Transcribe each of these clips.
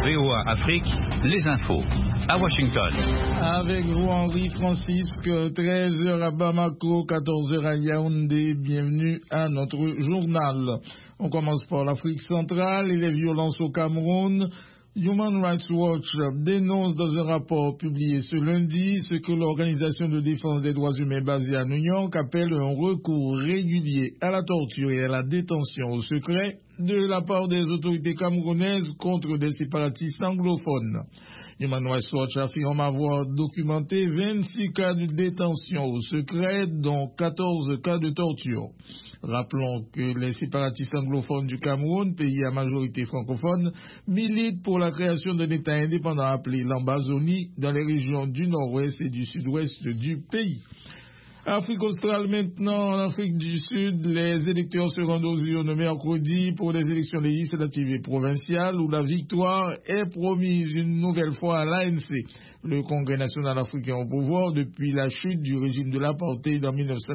VOA Afrique, les infos. À Washington. Avec vous, Henri Francisque, 13h à Bamako, 14h à Yaoundé. Bienvenue à notre journal. On commence par l'Afrique centrale et les violences au Cameroun. Human Rights Watch dénonce dans un rapport publié ce lundi ce que l'Organisation de défense des droits humains basée à New York appelle un recours régulier à la torture et à la détention au secret de la part des autorités camerounaises contre des séparatistes anglophones. Human Rights Watch affirme avoir documenté 26 cas de détention au secret, dont 14 cas de torture. Rappelons que les séparatistes anglophones du Cameroun, pays à majorité francophone, militent pour la création d'un État indépendant appelé l'Ambazonie dans les régions du nord-ouest et du sud-ouest du pays. Afrique australe maintenant, en Afrique du Sud, les électeurs se rendent aux urnes mercredi pour les élections législatives et provinciales où la victoire est promise une nouvelle fois à l'ANC, le Congrès national africain au pouvoir depuis la chute du régime de l'apartheid en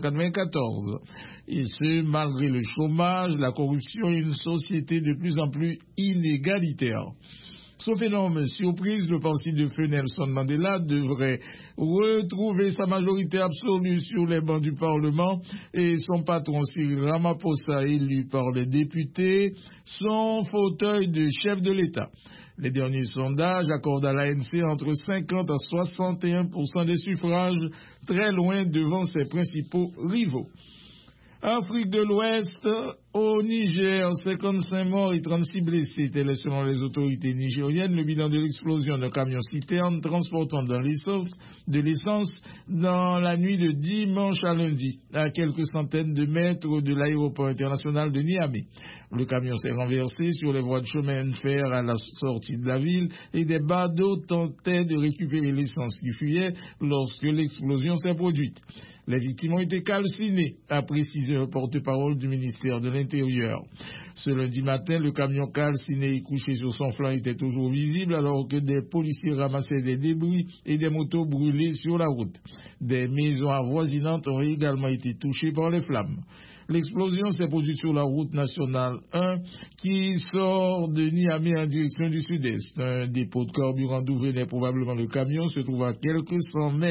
1994. Et ce, malgré le chômage, la corruption et une société de plus en plus inégalitaire. Sauf énorme surprise, le parti de feu Nelson Mandela devrait retrouver sa majorité absolue sur les bancs du Parlement et son patron Cyril Ramaphosa, élu par les députés, son fauteuil de chef de l'État. Les derniers sondages accordent à l'ANC entre 50 à 61% des suffrages, très loin devant ses principaux rivaux. Afrique de l'Ouest, au Niger, 55 morts et 36 blessés, tel est selon les autorités nigériennes le bilan de l'explosion d'un camion-citerne transportant de l'essence dans la nuit de dimanche à lundi, à quelques centaines de mètres de l'aéroport international de Niamey. Le camion s'est renversé sur les voies de chemin de fer à la sortie de la ville et des badauds tentaient de récupérer l'essence qui fuyait lorsque l'explosion s'est produite. Les victimes ont été calcinées, a précisé un porte-parole du ministère de l'Intérieur. Ce lundi matin, le camion calciné et couché sur son flanc était toujours visible alors que des policiers ramassaient des débris et des motos brûlées sur la route. Des maisons avoisinantes ont également été touchées par les flammes. L'explosion s'est produite sur la route nationale 1 qui sort de Niamey en direction du sud-est. Un dépôt de carburant d'où venait probablement le camion se trouve à quelques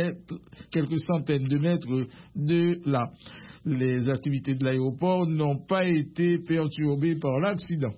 centaines de mètres de là. Les activités de l'aéroport n'ont pas été perturbées par l'accident.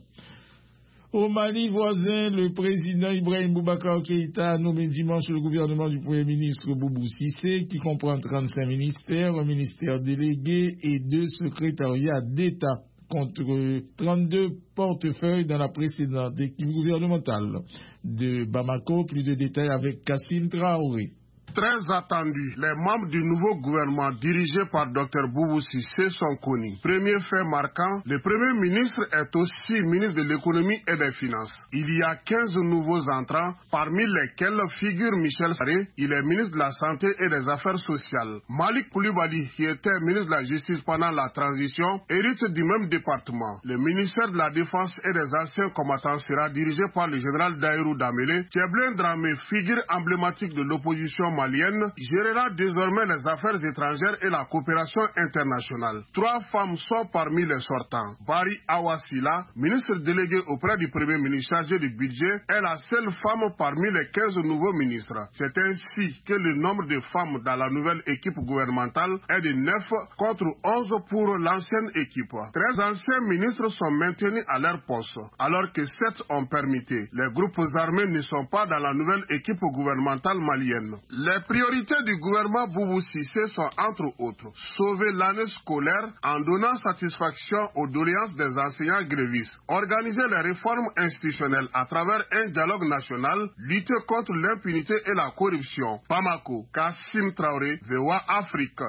Au Mali voisin, le président Ibrahim Boubacar Keïta a nommé dimanche le gouvernement du Premier ministre Boubou Cissé, qui comprend 35 ministères, un ministère délégué et 2 secrétariats d'État, contre 32 portefeuilles dans la précédente équipe gouvernementale. De Bamako, plus de détails avec Kassim Traoré. Très attendus, les membres du nouveau gouvernement dirigé par Dr Boubou Cissé sont connus. Premier fait marquant, le Premier ministre est aussi ministre de l'économie et des finances. Il y a 15 nouveaux entrants, parmi lesquels figure Michel Sarré, il est ministre de la Santé et des Affaires sociales. Malik Koulibaly, qui était ministre de la Justice pendant la transition, hérite du même département. Le ministère de la Défense et des Anciens combattants sera dirigé par le général Daïrou Damélé. Tcheblin Dramé, figure emblématique de l'opposition malienne, gérera désormais les affaires étrangères et la coopération internationale. 3 femmes sont parmi les sortants. Bari Awasila, ministre déléguée auprès du Premier ministre chargé du budget, est la seule femme parmi les 15 nouveaux ministres. C'est ainsi que le nombre de femmes dans la nouvelle équipe gouvernementale est de 9 contre 11 pour l'ancienne équipe. 13 anciens ministres sont maintenus à leur poste, alors que 7 ont permuté. Les groupes armés ne sont pas dans la nouvelle équipe gouvernementale malienne. Les priorités du gouvernement Boubou Cissé sont entre autres sauver l'année scolaire en donnant satisfaction aux doléances des enseignants grévistes, organiser les réformes institutionnelles à travers un dialogue national, lutter contre l'impunité et la corruption. Bamako, Kassim Traoré, VOA Afrique.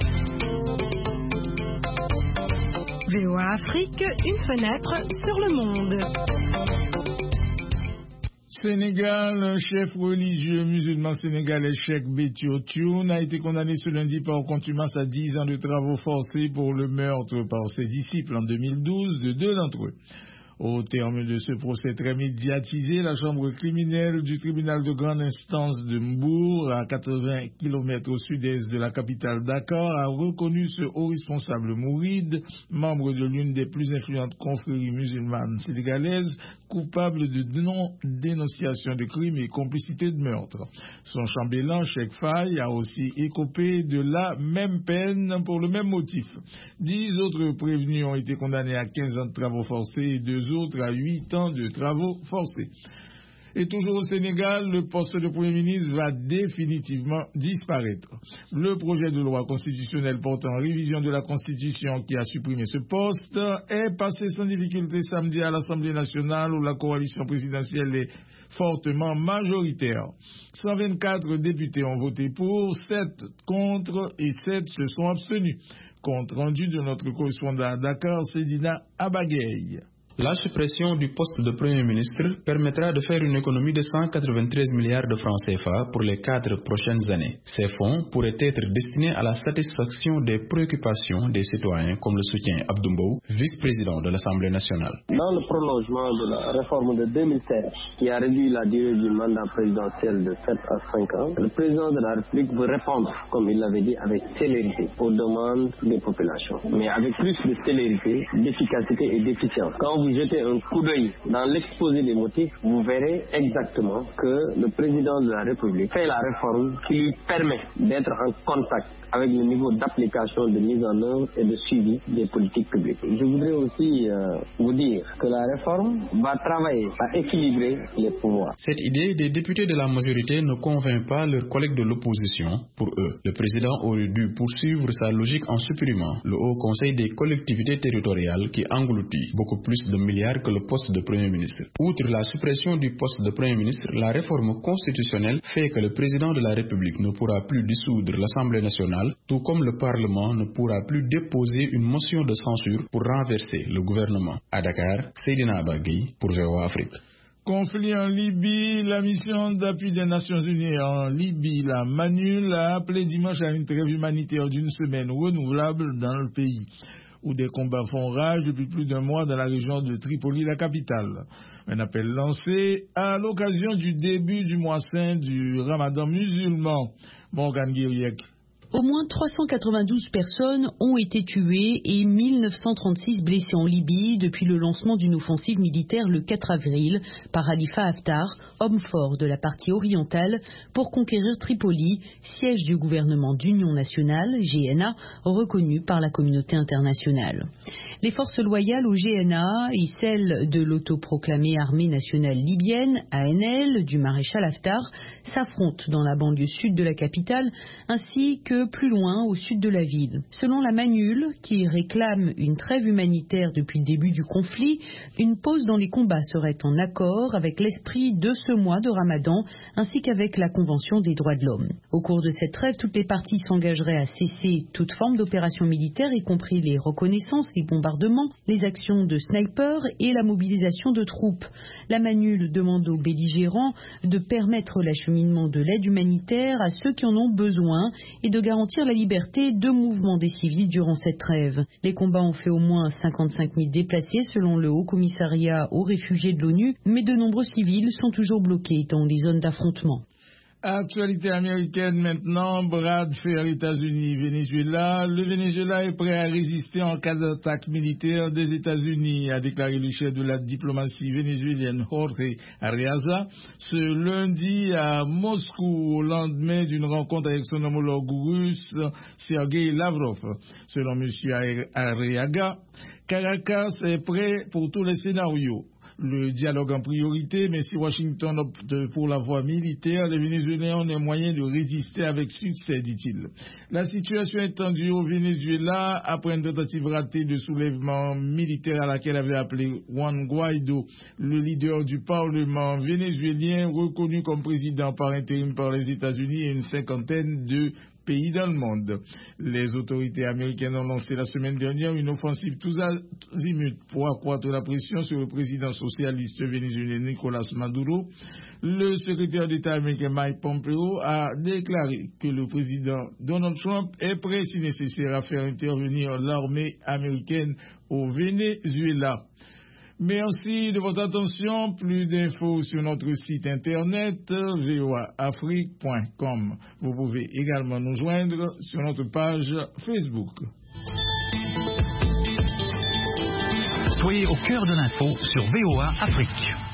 VOA Afrique, une fenêtre sur le monde. Sénégal, un chef religieux musulman sénégalais, Cheikh Béthio Thioune, a été condamné ce lundi par contumace à 10 ans de travaux forcés pour le meurtre par ses disciples en 2012 de 2 d'entre eux. Au terme de ce procès très médiatisé, la chambre criminelle du tribunal de grande instance de Mbour, à 80 km au sud-est de la capitale Dakar, a reconnu ce haut responsable mouride, membre de l'une des plus influentes confréries musulmanes sénégalaises, coupable de non-dénonciation de crimes et complicité de meurtre. Son chambellan, Cheikh Faye, a aussi écopé de la même peine pour le même motif. 10 autres prévenus ont été condamnés à 15 ans de travaux forcés et 2 autres à 8 ans de travaux forcés. Et toujours au Sénégal, le poste de Premier ministre va définitivement disparaître. Le projet de loi constitutionnelle portant révision de la Constitution qui a supprimé ce poste est passé sans difficulté samedi à l'Assemblée nationale où la coalition présidentielle est fortement majoritaire. 124 députés ont voté pour, 7 contre et 7 se sont abstenus. Compte rendu de notre correspondant à Dakar, Sedina Abagay. La suppression du poste de Premier ministre permettra de faire une économie de 193 milliards de francs CFA pour les 4 prochaines années. Ces fonds pourraient être destinés à la satisfaction des préoccupations des citoyens, comme le soutient Abdoumbo, vice-président de l'Assemblée nationale. Dans le prolongement de la réforme de 2007, qui a réduit la durée du mandat présidentiel de 7 à 5 ans, le président de la République veut répondre, comme il l'avait dit, avec célérité aux demandes des populations, mais avec plus de célérité, d'efficacité et d'efficience. Quand vous jetez un coup d'œil dans l'exposé des motifs, vous verrez exactement que le président de la République fait la réforme qui lui permet d'être en contact avec le niveau d'application, de mise en œuvre et de suivi des politiques publiques. Je voudrais aussi vous dire que la réforme va travailler à équilibrer les pouvoirs. Cette idée des députés de la majorité ne convainc pas leurs collègues de l'opposition. Pour eux, le président aurait dû poursuivre sa logique en supprimant le Haut Conseil des collectivités territoriales qui engloutit beaucoup plus de milliards que le poste de Premier ministre. Outre la suppression du poste de Premier ministre, la réforme constitutionnelle fait que le président de la République ne pourra plus dissoudre l'Assemblée nationale, tout comme le Parlement ne pourra plus déposer une motion de censure pour renverser le gouvernement. À Dakar, Seydina Bagui pour VOA Afrique. Conflit en Libye, la mission d'appui des Nations Unies en Libye, la MANUL, a appelé dimanche à une trêve humanitaire d'une semaine renouvelable dans le pays, où des combats font rage depuis plus d'un mois dans la région de Tripoli, la capitale. Un appel lancé à l'occasion du début du mois saint du Ramadan musulman. Morgan Guiriec. Au moins 392 personnes ont été tuées et 1936 blessées en Libye depuis le lancement d'une offensive militaire le 4 avril par Khalifa Haftar, homme fort de la partie orientale, pour conquérir Tripoli, siège du gouvernement d'union nationale, GNA, reconnu par la communauté internationale. Les forces loyales au GNA et celles de l'autoproclamée armée nationale libyenne, ANL, du maréchal Haftar, s'affrontent dans la banlieue sud de la capitale, ainsi que plus loin au sud de la ville. Selon la MANUL, qui réclame une trêve humanitaire depuis le début du conflit, une pause dans les combats serait en accord avec l'esprit de ce mois de Ramadan ainsi qu'avec la Convention des droits de l'homme. Au cours de cette trêve, toutes les parties s'engageraient à cesser toute forme d'opération militaire, y compris les reconnaissances, les bombardements, les actions de snipers et la mobilisation de troupes. La MANUL demande aux belligérants de permettre l'acheminement de l'aide humanitaire à ceux qui en ont besoin et de garantir la liberté de mouvement des civils durant cette trêve. Les combats ont fait au moins 55 000 déplacés selon le Haut Commissariat aux réfugiés de l'ONU, mais de nombreux civils sont toujours bloqués dans les zones d'affrontement. Actualité américaine maintenant, bras de fer États-Unis-Venezuela. Le Venezuela est prêt à résister en cas d'attaque militaire des États-Unis, a déclaré le chef de la diplomatie vénézuélienne Jorge Arreaza ce lundi à Moscou au lendemain d'une rencontre avec son homologue russe Sergei Lavrov. Selon M. Arreaga, Caracas est prêt pour tous les scénarios. Le dialogue en priorité, mais si Washington opte pour la voie militaire, les Vénézuéliens ont les moyens de résister avec succès, dit-il. La situation est tendue au Venezuela après une tentative ratée de soulèvement militaire à laquelle avait appelé Juan Guaido, le leader du Parlement vénézuélien reconnu comme président par intérim par les États-Unis et une cinquantaine de pays dans le monde. Les autorités américaines ont lancé la semaine dernière une offensive tous azimuts pour accroître la pression sur le président socialiste vénézuélien Nicolás Maduro. Le secrétaire d'État américain Mike Pompeo a déclaré que le président Donald Trump est prêt si nécessaire à faire intervenir l'armée américaine au Venezuela. Merci de votre attention. Plus d'infos sur notre site internet voaafrique.com. Vous pouvez également nous joindre sur notre page Facebook. Soyez au cœur de l'info sur VOA Afrique.